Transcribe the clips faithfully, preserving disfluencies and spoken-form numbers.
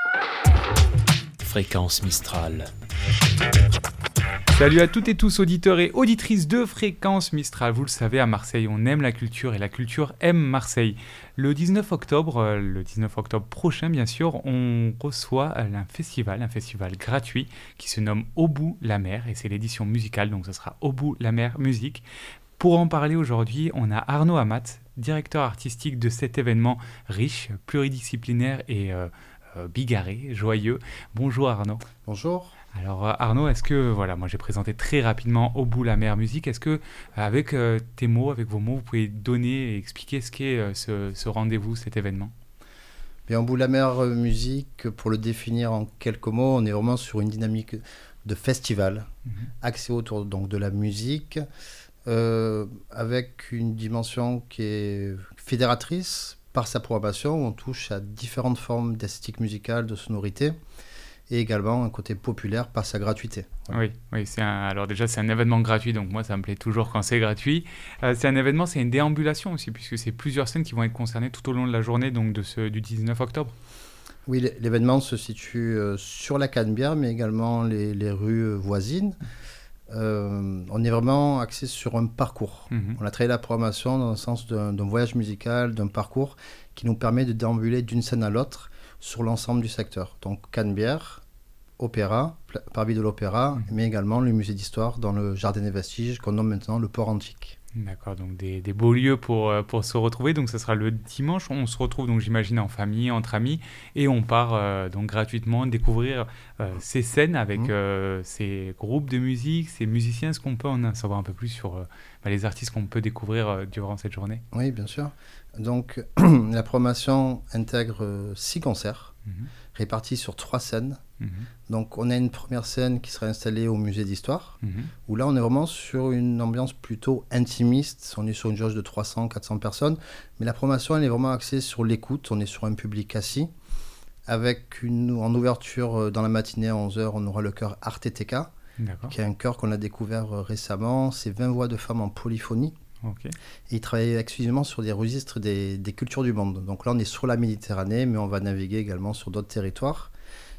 Fréquence Mistral. Salut à toutes et tous, auditeurs et auditrices de Fréquence Mistral. Vous le savez, à Marseille, on aime la culture et la culture aime Marseille. Le dix-neuf octobre, le dix-neuf octobre prochain, bien sûr, on reçoit un festival, un festival gratuit qui se nomme Au bout la mer, et c'est l'édition musicale, donc ce sera Au bout la mer musique. Pour en parler aujourd'hui, on a Arnaud Amat, directeur artistique de cet événement riche, pluridisciplinaire et euh, euh, bigarré, joyeux. Bonjour Arnaud. Bonjour. Alors Arnaud, est-ce que, voilà, moi j'ai présenté très rapidement Au bout la mer musique, est-ce que avec euh, tes mots, avec vos mots, vous pouvez donner et expliquer ce qu'est euh, ce, ce rendez-vous, cet événement ? Bien, Au bout la mer musique, pour le définir en quelques mots, on est vraiment sur une dynamique de festival, mmh. axée autour donc, de la musique, euh, avec une dimension qui est fédératrice par sa programmation, où on touche à différentes formes d'esthétique musicale, de sonorité, et également un côté populaire par sa gratuité. Voilà. Oui, oui c'est un, alors déjà c'est un événement gratuit, donc moi ça me plaît toujours quand c'est gratuit. Euh, c'est un événement, c'est une déambulation aussi, puisque c'est plusieurs scènes qui vont être concernées tout au long de la journée, donc de ce, du dix-neuf octobre. Oui, l'événement se situe euh, sur la Canebière, mais également les, les rues voisines. Euh, on est vraiment axé sur un parcours. Mmh. On a travaillé la programmation dans le sens d'un, d'un voyage musical, d'un parcours qui nous permet de déambuler d'une scène à l'autre sur l'ensemble du secteur. Donc Canebière, opéra, parvis de l'opéra, mmh. mais également le musée d'histoire dans le jardin des vestiges qu'on nomme maintenant le port antique. D'accord, donc des, des beaux lieux pour, pour se retrouver. Donc ce sera le dimanche, on se retrouve donc j'imagine en famille, entre amis, et on part euh, donc gratuitement découvrir euh, ces scènes avec mmh. euh, ces groupes de musique, ces musiciens. Est-ce qu'on peut en savoir un peu plus sur euh, bah, les artistes qu'on peut découvrir euh, durant cette journée ? Oui, bien sûr. Donc la programmation intègre euh, six concerts, mmh. répartis sur trois scènes. Mmh. Donc on a une première scène qui sera installée au musée d'histoire, mmh. où là on est vraiment sur une ambiance plutôt intimiste, on est sur une jauge de trois cents à quatre cents personnes, mais la programmation elle est vraiment axée sur l'écoute, on est sur un public assis, avec une, en ouverture dans la matinée à onze heures, on aura le chœur Arteteka, qui est un chœur qu'on a découvert récemment, c'est vingt voix de femmes en polyphonie. Okay. Et il travaille exclusivement sur des registres des, des cultures du monde. Donc là, on est sur la Méditerranée, mais on va naviguer également sur d'autres territoires.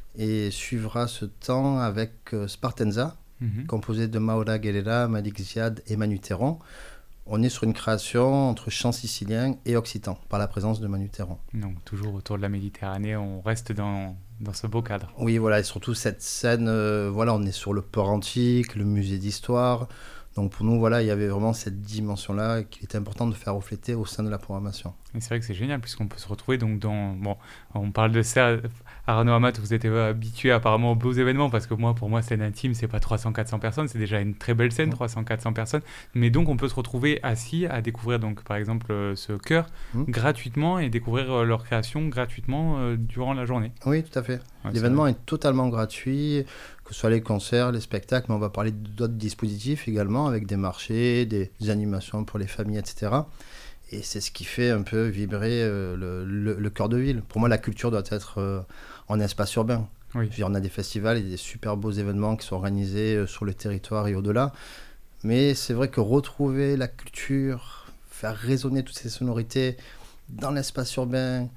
Et suivra ce temps avec euh, Spartenza, mm-hmm. composé de Maura Guerrera, Malik Ziad et Manu Théron. On est sur une création entre chant sicilien et occitan, par la présence de Manu Théron. Donc toujours autour de la Méditerranée, on reste dans, dans ce beau cadre. Oui, voilà, et surtout cette scène, euh, voilà, on est sur le port antique, le musée d'histoire. Donc pour nous, voilà, il y avait vraiment cette dimension-là qu'il était important de faire refléter au sein de la programmation. Et c'est vrai que c'est génial puisqu'on peut se retrouver donc dans... Bon, on parle de ça, Arnaud Amat, vous êtes habitué apparemment aux beaux événements parce que moi, pour moi, scène intime, c'est pas trois cents à quatre cents personnes, c'est déjà une très belle scène, mmh. trois cents à quatre cents personnes. Mais donc on peut se retrouver assis à découvrir donc par exemple ce chœur mmh. gratuitement et découvrir leur création gratuitement euh, durant la journée. Oui, tout à fait. Ouais, L'événement est, est totalement gratuit, que ce soit les concerts, les spectacles, mais on va parler d'autres dispositifs également, avec des marchés, des, des animations pour les familles, et cetera. Et c'est ce qui fait un peu vibrer euh, le, le, le cœur de ville. Pour moi, la culture doit être euh, en espace urbain. Oui. On a des festivals et des super beaux événements qui sont organisés euh, sur le territoire et au-delà. Mais c'est vrai que retrouver la culture, faire résonner toutes ces sonorités dans l'espace urbain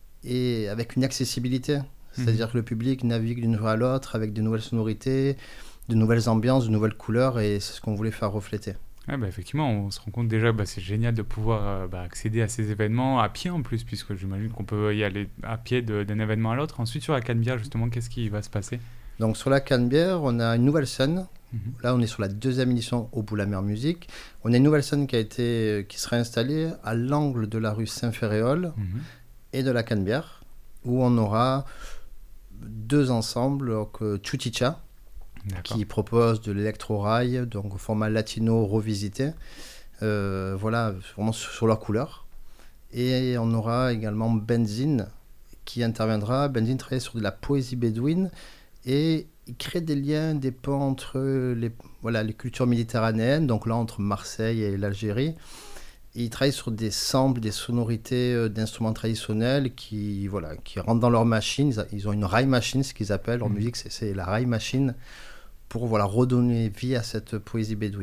et avec une accessibilité, c'est-à-dire que le public navigue d'une rue à l'autre avec de nouvelles sonorités, de nouvelles ambiances, de nouvelles couleurs, et c'est ce qu'on voulait faire refléter. Ouais, bah effectivement, on se rend compte déjà que bah, c'est génial de pouvoir euh, bah, accéder à ces événements à pied en plus, puisque j'imagine qu'on peut y aller à pied de, d'un événement à l'autre. Ensuite, sur la Canebière, justement, qu'est-ce qui va se passer ? Donc sur la Canebière, on a une nouvelle scène. Mmh. Là, on est sur la deuxième édition Au bout la mer musique. On a une nouvelle scène qui, a été, qui sera installée à l'angle de la rue Saint-Ferréol mmh. et de la Canebière, où on aura deux ensembles, donc Chuticha, qui propose de l'électro-rail, donc au format latino revisité, euh, voilà, vraiment sur leur couleur. Et on aura également Benzine qui interviendra. Benzine travaille sur de la poésie bédouine et il crée des liens, des ponts entre les, voilà, les cultures méditerranéennes, donc là entre Marseille et l'Algérie. Ils travaillent sur des samples, des sonorités euh, d'instruments traditionnels qui, voilà, qui rentrent dans leur machine. Ils ont une rail machine, ce qu'ils appellent en mmh. musique, c'est, c'est la rail machine pour voilà, redonner vie à cette poésie bédouine.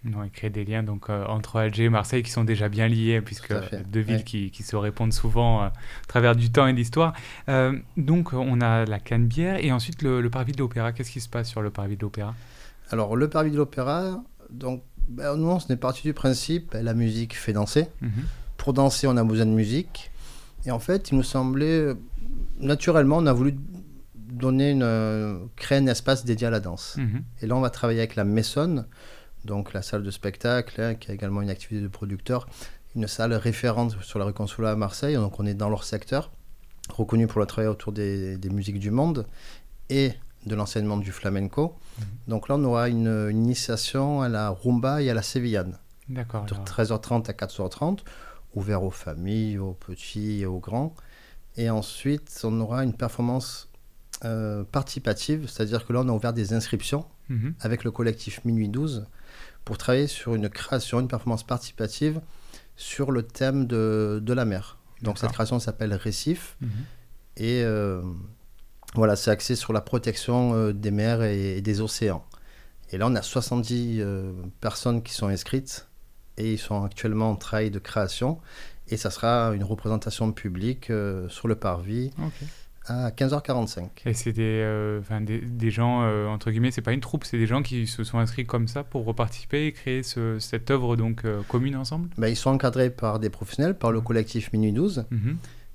Non, et créer des liens donc, euh, entre Alger et Marseille qui sont déjà bien liés, puisque deux villes ouais. qui, qui se répondent souvent euh, à travers du temps et de l'histoire. Euh, donc, on a la Canebière et ensuite le, le parvis de l'Opéra. Qu'est-ce qui se passe sur le parvis de l'Opéra ? Alors, le parvis de l'Opéra, donc, ben, nous, on est parti du principe, la musique fait danser. Mm-hmm. Pour danser, on a besoin de musique. Et en fait, il nous semblait, naturellement, on a voulu donner une, euh, créer un espace dédié à la danse. Mm-hmm. Et là, on va travailler avec la Maisonne, donc la salle de spectacle, hein, qui a également une activité de producteur, une salle référente sur la rue Consulat à Marseille, donc on est dans leur secteur, reconnu pour le travail autour des, des musiques du monde et de l'enseignement du flamenco. Mmh. Donc là, on aura une, une initiation à la rumba et à la sévillane. D'accord. De treize heures trente à quatorze heures trente, ouvert aux familles, aux petits et aux grands. Et ensuite, on aura une performance euh, participative, c'est-à-dire que là, on a ouvert des inscriptions mmh. avec le collectif Minuit douze, pour travailler sur une création, une performance participative sur le thème de, de la mer. Donc D'accord. cette création s'appelle Récif. Mmh. Et euh, voilà, c'est axé sur la protection euh, des mers et, et des océans. Et là, on a soixante-dix euh, personnes qui sont inscrites et ils sont actuellement en travail de création. Et ça sera une représentation publique euh, sur le parvis. Okay. À quinze heures quarante-cinq. Et c'est des, euh, des, des gens, euh, entre guillemets, c'est pas une troupe, c'est des gens qui se sont inscrits comme ça pour reparticiper et créer ce, cette œuvre donc, euh, commune ensemble ? Ben, ils sont encadrés par des professionnels, par le collectif Minuit douze. Mm-hmm.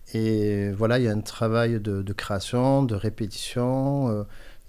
Et voilà, il y a un travail de, de création, de répétition, euh,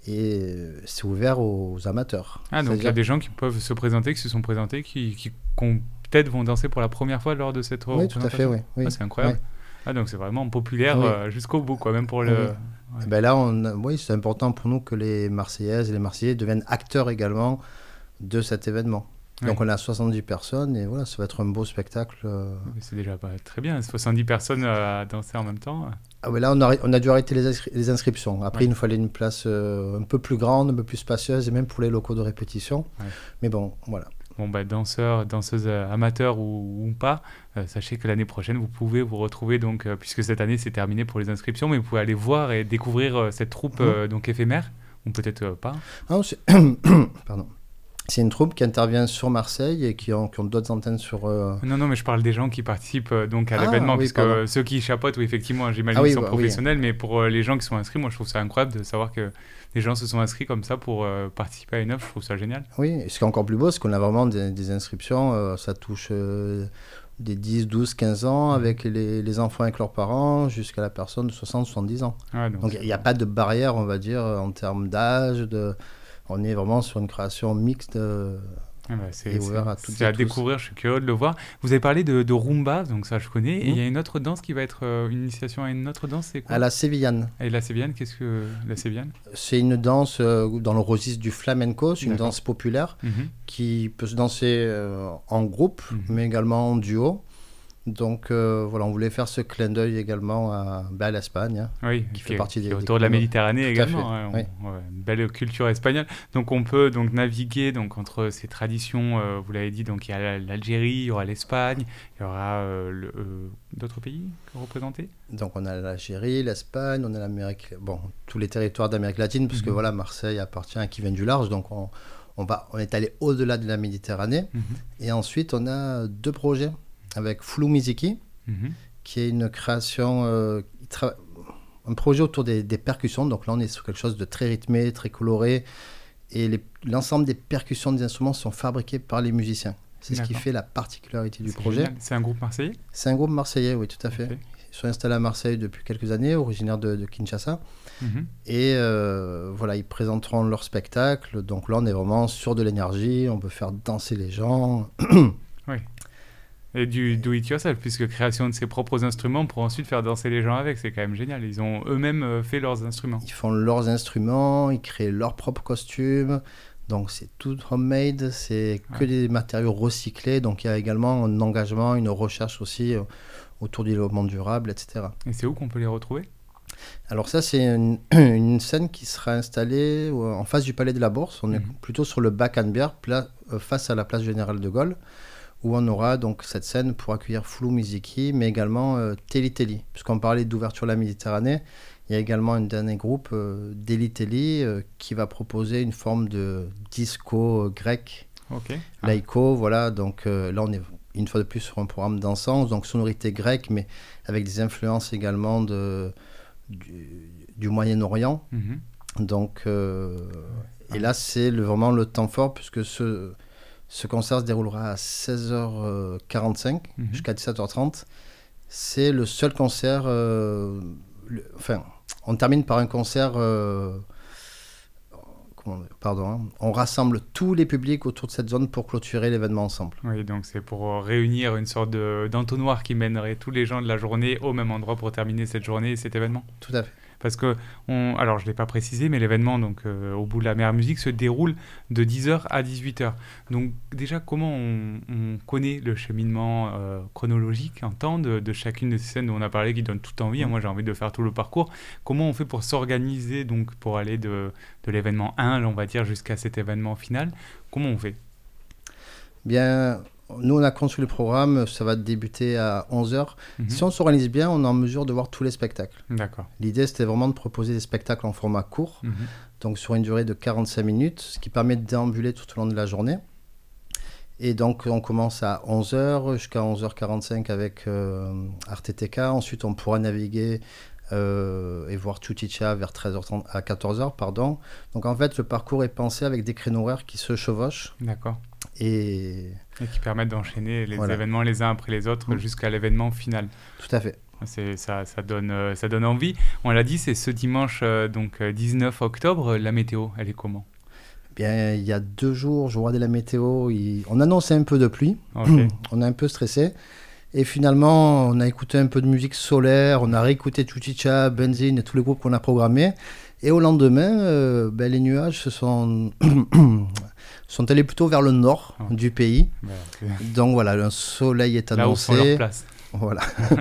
et c'est ouvert aux amateurs. Ah, donc il y a des gens qui peuvent se présenter, qui se sont présentés, qui, qui, qui peut-être vont danser pour la première fois lors de cette oui, tout à fait, oui. oui. Ah, c'est incroyable. Oui. Ah, donc c'est vraiment populaire oui. euh, jusqu'au bout, quoi, même pour le... Oui, ouais. ben là, on, oui, c'est important pour nous que les Marseillaises et les Marseillais deviennent acteurs également de cet événement. Oui. Donc on a soixante-dix personnes et voilà, ça va être un beau spectacle. Euh... Mais c'est déjà pas très bien, soixante-dix personnes à danser en même temps. Ah oui, là, on a, on a dû arrêter les, inscri- les inscriptions. Après, oui. il nous fallait une place euh, un peu plus grande, un peu plus spacieuse, et même pour les locaux de répétition. Oui. Mais bon, voilà. Bon, bah, danseurs, danseuses amateurs ou, ou pas, euh, sachez que l'année prochaine, vous pouvez vous retrouver, donc, euh, puisque cette année, c'est terminé pour les inscriptions, mais vous pouvez aller voir et découvrir euh, cette troupe euh, donc éphémère, ou peut-être euh, pas. Ah, c'est... Pardon. C'est une troupe qui intervient sur Marseille et qui ont, qui ont d'autres antennes sur... Euh... Non, non, mais je parle des gens qui participent euh, donc à ah, l'événement, oui, puisque euh, ceux qui chapeautent, oui, effectivement, j'imagine qu'ils ah, oui, sont bah, professionnels, oui. mais pour euh, les gens qui sont inscrits, moi, je trouve ça incroyable de savoir que les gens se sont inscrits comme ça pour euh, participer à une œuvre. Je trouve ça génial. Oui, et ce qui est encore plus beau, c'est qu'on a vraiment des, des inscriptions, euh, ça touche euh, des dix, douze, quinze ans, mmh. avec les, les enfants avec leurs parents, jusqu'à la personne de soixante, soixante-dix ans. Ah, donc il n'y a pas de barrière, on va dire, en termes d'âge, de... On est vraiment sur une création mixte euh, ah bah c'est, et ouverte à toutes et à tous. Découvrir, je suis curieux de le voir. Vous avez parlé de, de rumba, donc ça je connais. Mmh. Et il y a une autre danse qui va être euh, une initiation à une autre danse, c'est quoi ? À la sévillane. Et la sévillane, qu'est-ce que la sévillane ? C'est une danse euh, dans le registre du flamenco, c'est une D'accord. danse populaire mmh. qui peut se danser euh, en groupe, mmh. mais également en duo. Donc euh, voilà, on voulait faire ce clin d'œil également à, bah, à l'Espagne, hein, oui, qui okay, fait partie qui des... est autour des de la Méditerranée Tout également. Hein, on, oui. ouais, une belle culture espagnole. Donc on peut donc naviguer donc, entre ces traditions, euh, vous l'avez dit, donc il y a l'Algérie, il y aura l'Espagne, il y aura euh, le, euh, d'autres pays représentés. Donc on a l'Algérie, l'Espagne, on a l'Amérique, bon, tous les territoires d'Amérique latine, puisque mm-hmm. voilà, Marseille appartient à qui vient du large, donc on, on, va, on est allé au-delà de la Méditerranée. Mm-hmm. Et ensuite, on a deux projets avec Flou Miziki, Mmh. qui est une création, euh, tra- un projet autour des, des percussions. Donc là, on est sur quelque chose de très rythmé, très coloré. Et les, l'ensemble des percussions des instruments sont fabriqués par les musiciens. C'est D'accord. ce qui fait la particularité du c'est projet. Génial. C'est un groupe marseillais ? C'est un groupe marseillais, oui, tout à fait. Okay. Ils sont installés à Marseille depuis quelques années, originaires de, de Kinshasa. Mmh. Et euh, voilà, ils présenteront leur spectacle. Donc là, on est vraiment sur de l'énergie. On peut faire danser les gens. Oui. Et du do-it-yourself, puisque création de ses propres instruments pour ensuite faire danser les gens avec, c'est quand même génial. Ils ont eux-mêmes fait leurs instruments. Ils font leurs instruments, ils créent leurs propres costumes. Donc c'est tout homemade, c'est que ouais. des matériaux recyclés. Donc il y a également un engagement, une recherche aussi autour du développement durable, et cetera. Et c'est où qu'on peut les retrouver ? Alors ça, c'est une, une scène qui sera installée en face du Palais de la Bourse. On mmh. est plutôt sur le bas Canebière, pla- face à la place Générale de Gaulle, où on aura donc cette scène pour accueillir Flou Miziki, mais également euh, Teli Teli. Puisqu'on parlait d'ouverture à la Méditerranée, il y a également un dernier groupe, euh, Deli Teli, euh, qui va proposer une forme de disco euh, grec Ok. Laïco, voilà. Donc euh, là, on est une fois de plus sur un programme dansant, donc sonorité grecque, mais avec des influences également de, du, du Moyen-Orient. Mm-hmm. Donc, euh, et là, c'est le, vraiment le temps fort, puisque ce, ce concert se déroulera à seize heures quarante-cinq mm-hmm. jusqu'à dix-sept heures trente. C'est le seul concert... Euh, le, enfin, on termine par un concert... Euh, Pardon, hein. On rassemble tous les publics autour de cette zone pour clôturer l'événement ensemble. Oui, donc c'est pour réunir une sorte de, d'entonnoir qui mènerait tous les gens de la journée au même endroit pour terminer cette journée et cet événement. Tout à fait. Parce que, on, alors je ne l'ai pas précisé, mais l'événement donc, euh, au bout de la mer musique se déroule de dix heures à dix-huit heures. Donc déjà, comment on, on connaît le cheminement euh, chronologique en temps de, de chacune de ces scènes dont on a parlé qui donne toute envie, mmh. hein, moi j'ai envie de faire tout le parcours. Comment on fait pour s'organiser donc, pour aller de, de l'événement un, on va dire, jusqu'à cet événement final? Comment on fait? Bien... Nous, on a conçu le programme, ça va débuter à onze heures. Mmh. Si on s'organise bien, on est en mesure de voir tous les spectacles. D'accord. L'idée, c'était vraiment de proposer des spectacles en format court, mmh. donc sur une durée de quarante-cinq minutes, ce qui permet de déambuler tout au long de la journée. Et donc, on commence à onze heures jusqu'à onze heures quarante-cinq avec euh, Arte T K. Ensuite, on pourra naviguer euh, et voir Tchouchicha vers treize heures trente à quatorze heures, pardon. Donc, en fait, le parcours est pensé avec des créneaux horaires qui se chevauchent. D'accord. Et... et qui permettent d'enchaîner les voilà. événements les uns après les autres mmh. jusqu'à l'événement final. Tout à fait. C'est, ça, ça, donne, euh, ça donne envie. On l'a dit, c'est ce dimanche euh, donc, euh, dix-neuf octobre. La météo, elle est comment? Bien, il y a deux jours, je regardais la météo. Il... On annonçait un peu de pluie. Okay. On est un peu stressé. Et finalement, on a écouté un peu de musique solaire. On a réécouté Tchouchicha, Benzine et tous les groupes qu'on a programmés. Et au lendemain, euh, ben, les nuages se sont... sont allés plutôt vers le nord oh. du pays. Ouais, okay. Donc voilà, un soleil est annoncé. Là où sont leurs places. Voilà.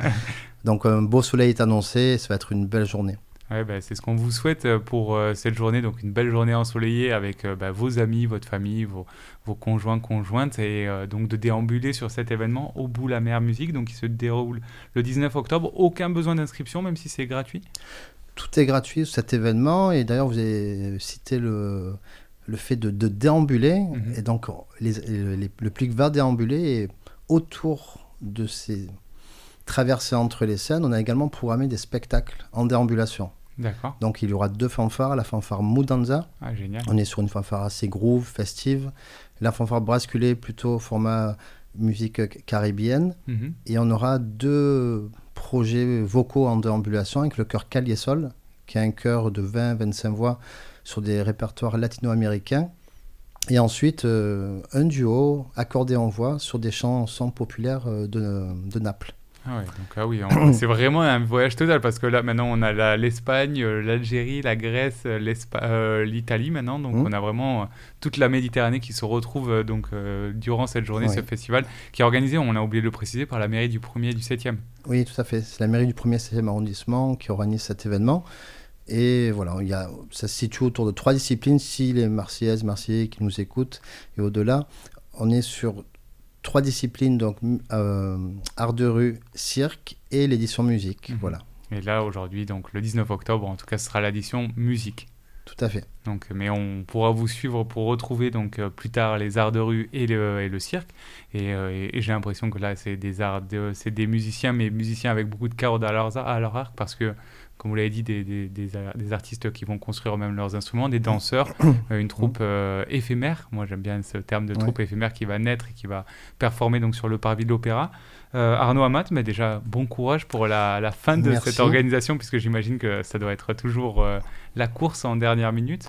Donc un beau soleil est annoncé, ça va être une belle journée. Ouais, bah, c'est ce qu'on vous souhaite pour euh, cette journée, donc une belle journée ensoleillée avec euh, bah, vos amis, votre famille, vos, vos conjoints, conjointes, et euh, donc de déambuler sur cet événement au bout la mer musique, donc qui se déroule le dix-neuf octobre. Aucun besoin d'inscription, même si c'est gratuit? Tout est gratuit sur cet événement, et d'ailleurs vous avez cité le... le fait de, de déambuler, mmh. et donc les, les, le public va déambuler, et autour de ces traversées entre les scènes, on a également programmé des spectacles en déambulation. D'accord. Donc il y aura deux fanfares, la fanfare Mudanza, ah, génial. On est sur une fanfare assez groove, festive, la fanfare brasculée plutôt format musique caribéenne, mmh. et on aura deux projets vocaux en déambulation avec le chœur Caliesol, qui est un chœur de vingt à vingt-cinq voix sur des répertoires latino-américains, et ensuite euh, un duo accordéon-voix sur des chansons populaires euh, de, de Naples. Ah ouais, donc ah oui, on, c'est vraiment un voyage total, parce que là maintenant on a la, l'Espagne, l'Algérie, la Grèce, euh, l'Italie maintenant, donc mmh. on a vraiment euh, toute la Méditerranée qui se retrouve euh, donc, euh, durant cette journée, oui. ce festival qui est organisé, on a oublié de le préciser, par la mairie du premier et du septième. Oui, tout à fait, c'est la mairie du premier et septième arrondissement qui organise cet événement. Et voilà, il y a, ça se situe autour de trois disciplines. Si les Marseillaises, Marseillais qui nous écoutent et au-delà, on est sur trois disciplines, donc euh, art de rue, cirque et l'édition musique. Mmh. Voilà. Et là, aujourd'hui, donc le dix-neuf octobre, en tout cas, ce sera l'édition musique. Tout à fait. Donc, mais on pourra vous suivre pour retrouver donc, euh, plus tard les arts de rue et le, et le cirque. Et, euh, et, et j'ai l'impression que là, c'est des, arts de, c'est des musiciens, mais musiciens avec beaucoup de cordes à leur, à leur arc, parce que, comme vous l'avez dit, des, des, des, des artistes qui vont construire eux-mêmes leurs instruments, des danseurs, euh, une troupe euh, éphémère. Moi, j'aime bien ce terme de troupe ouais. éphémère qui va naître et qui va performer donc, sur le parvis de l'Opéra. Euh, Arnaud Amat, mais déjà, bon courage pour la, la fin de Merci. cette organisation, puisque j'imagine que ça doit être toujours euh, la course en dernière minute.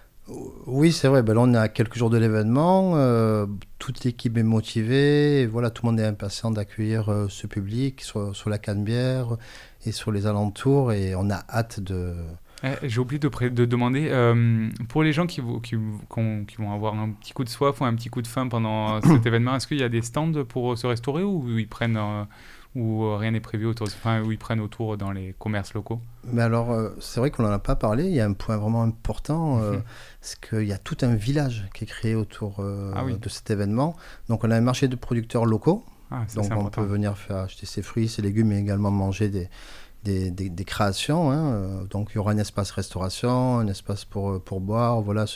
Oui, c'est vrai. Ben là, on est à quelques jours de l'événement. Euh, toute l'équipe est motivée. Et voilà, tout le monde est impatient d'accueillir euh, ce public sur, sur la Canebière et sur les alentours. Et on a hâte de... Eh, j'ai oublié de, pré- de demander, euh, pour les gens qui, v- qui, qui, qui vont avoir un petit coup de soif ou un petit coup de faim pendant cet événement, est-ce qu'il y a des stands pour se restaurer ou ils prennent... Euh, ou rien n'est prévu autour, enfin, où ils prennent autour dans les commerces locaux? Mais alors, euh, c'est vrai qu'on n'en a pas parlé. Il y a un point vraiment important, euh, mmh. c'est qu'il y a tout un village qui est créé autour euh, ah oui. de cet événement. Donc, on a un marché de producteurs locaux. Ah, ça, donc, on important. peut venir faire acheter ses fruits, ses légumes, mais également manger des, des, des, des créations. Hein. Donc, il y aura un espace restauration, un espace pour, pour boire. Voilà, ce...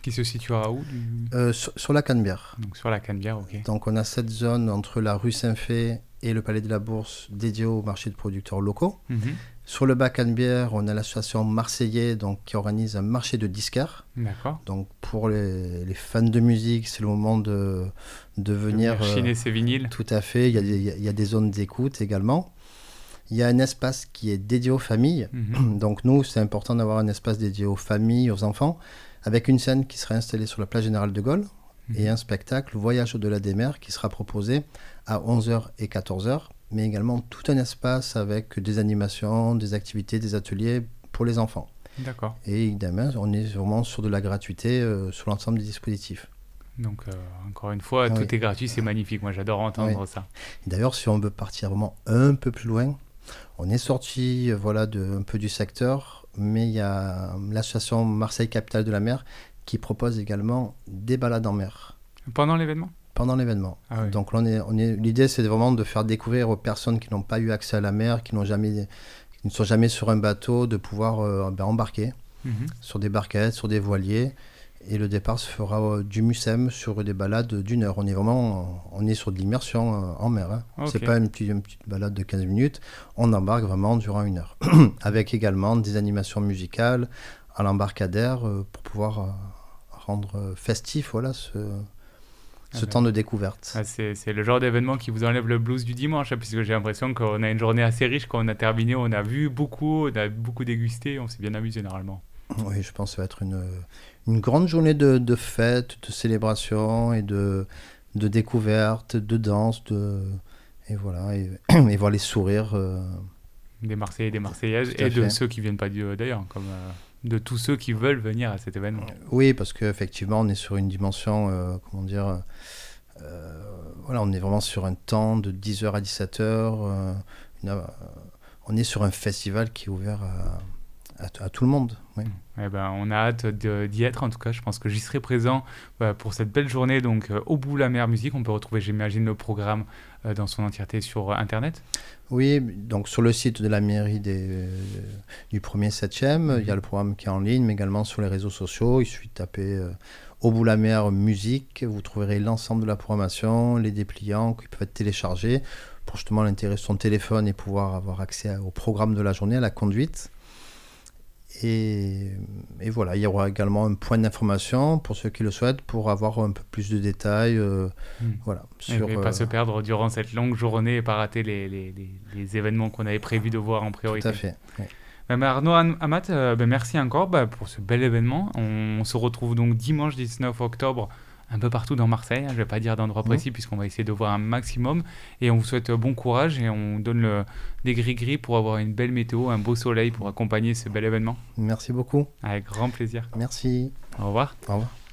Qui se situera où du... euh, sur, sur la Canebière. Donc sur la Canebière, ok. Donc on a cette zone entre la rue Saint-Fé et le Palais de la Bourse dédiée au marché de producteurs locaux. Mm-hmm. Sur le bas Canebière, on a l'association Marseillais donc, qui organise un marché de disquaires. D'accord. Donc pour les, les fans de musique, c'est le moment de, de venir... De chiner euh, ses vinyles. Tout à fait, il y a des, il y a des zones d'écoute également. Il y a un espace qui est dédié aux familles. Mm-hmm. Donc nous, c'est important d'avoir un espace dédié aux familles, aux enfants, avec une scène qui sera installée sur la plage Générale de Gaulle mm-hmm. et un spectacle Voyage au-delà des mers qui sera proposé à onze heures et quatorze heures, mais également tout un espace avec des animations, des activités, des ateliers pour les enfants. D'accord. Et évidemment, on est vraiment sur de la gratuité euh, sur l'ensemble des dispositifs. Donc, euh, encore une fois, oui. tout est gratuit, c'est magnifique. Moi, j'adore entendre oui. ça. Et d'ailleurs, si on veut partir vraiment un peu plus loin, on est sorti euh, voilà, de, un peu du secteur, mais il y a l'association Marseille Capitale de la Mer qui propose également des balades en mer. Pendant l'événement ? Pendant l'événement. Ah oui. Donc, on est, on est, l'idée, c'est vraiment de faire découvrir aux personnes qui n'ont pas eu accès à la mer, qui, n'ont jamais, qui ne sont jamais sur un bateau, de pouvoir euh, ben, embarquer mm-hmm. sur des barquettes, sur des voiliers. Et le départ se fera euh, du Mucem sur des balades d'une heure. On est vraiment on est sur de l'immersion euh, en mer. Hein. Okay. C'est pas une petite, une petite balade de quinze minutes. On embarque vraiment durant une heure. Avec également des animations musicales à l'embarcadère euh, pour pouvoir euh, rendre euh, festif voilà, ce, ce ah temps ben. de découverte. Ah, c'est, c'est le genre d'événement qui vous enlève le blues du dimanche, hein, puisque j'ai l'impression qu'on a une journée assez riche. Quand on a terminé, on a vu beaucoup, on a beaucoup dégusté, on s'est bien amusé généralement. Oui, je pense que ça va être une, une grande journée de, de fête, de célébration et de, de découverte, de danse, de, et voilà, et, et voir les sourires. Euh... Des Marseillais et des Marseillaises, et de ceux qui ne viennent pas d'ailleurs, comme euh, de tous ceux qui veulent venir à cet événement. Oui, parce qu'effectivement, on est sur une dimension, euh, comment dire, euh, voilà, on est vraiment sur un temps de dix heures à dix-sept heures. Euh, une, euh, on est sur un festival qui est ouvert à... À, t- à tout le monde. Oui. Eh ben, on a hâte de, d'y être. En tout cas, je pense que j'y serai présent bah, pour cette belle journée. Donc, euh, au bout la mer musique, on peut retrouver, j'imagine, le programme euh, dans son entièreté sur euh, Internet. Oui, donc sur le site de la mairie des, euh, du premier septième, mmh. il y a le programme qui est en ligne, mais également sur les réseaux sociaux. Il suffit de taper euh, au bout la mer musique. Vous trouverez l'ensemble de la programmation, les dépliants qui peuvent être téléchargés pour justement l'intégrer sur son téléphone et pouvoir avoir accès au programme de la journée, à la conduite. Et, et voilà, il y aura également un point d'information pour ceux qui le souhaitent, pour avoir un peu plus de détails. Euh, mmh. voilà, sur, et ne pas euh, se perdre durant cette longue journée et pas rater les, les, les, les événements qu'on avait prévu de voir en priorité. Tout à fait. Oui. Ben, Arnaud Amat, euh, ben, merci encore bah, pour ce bel événement. On, on se retrouve donc dimanche dix-neuf octobre un peu partout dans Marseille. Hein, je ne vais pas dire d'endroit précis mmh. puisqu'on va essayer de voir un maximum. Et on vous souhaite bon courage et on donne le, des gris-gris pour avoir une belle météo, un beau soleil pour accompagner ce bel événement. Merci beaucoup. Avec grand plaisir. Merci. Au revoir. Au revoir.